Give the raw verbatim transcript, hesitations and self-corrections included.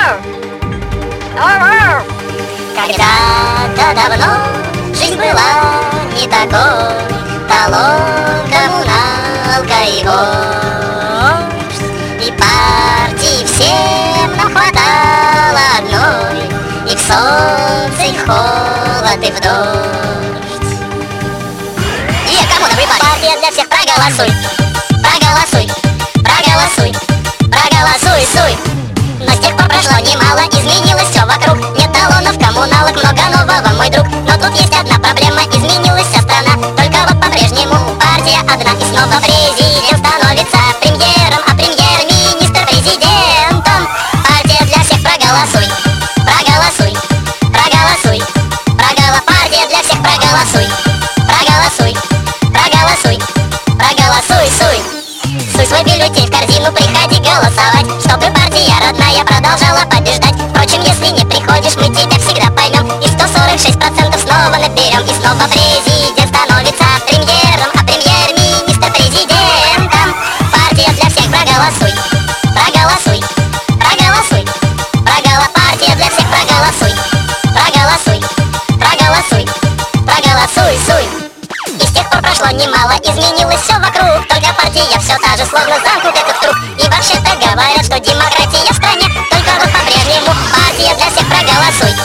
Когда-то давно жизнь была не такой, талон, коммуналка и вождь. И партий всем нам хватало одной, и в солнце, и в холод, и в дождь. И коммуна, everybody! Партия для всех, проголосуй, проголосуй, проголосуй, проголосуй, суй. Но с тех пор прошло немало, изменилось все вокруг. Нет талонов, коммуналок, много нового, мой друг. Но тут есть одна проблема, изменилась вся страна. Только вот по-прежнему партия одна. И снова президент становится премьером, а премьер-министр президентом. Партия для всех, проголосуй, проголосуй, проголосуй, проголо... Партия для всех, проголосуй, проголосуй, проголосуй, проголосуй, суй. Суй свой бюллетень в корзину, приходи голосовать, чтобы партия родная продолжала побеждать. Впрочем, если не приходишь, мы тебя всегда поймем, и сто сорок шесть процентов снова наберем. И снова президент становится премьером, а премьер-министр президентом. Партия для всех, проголосуй, проголосуй, проголосуй, проголо... Партия для всех, проголосуй, проголосуй, проголосуй, проголосуй, суй. И с тех пор прошло немало, изменилось все вокруг. Только партия все та же, словно замкнутый этот круг. И вообще-то говорят, что демократия в стране. Только вот по-прежнему партия для всех, проголосуй,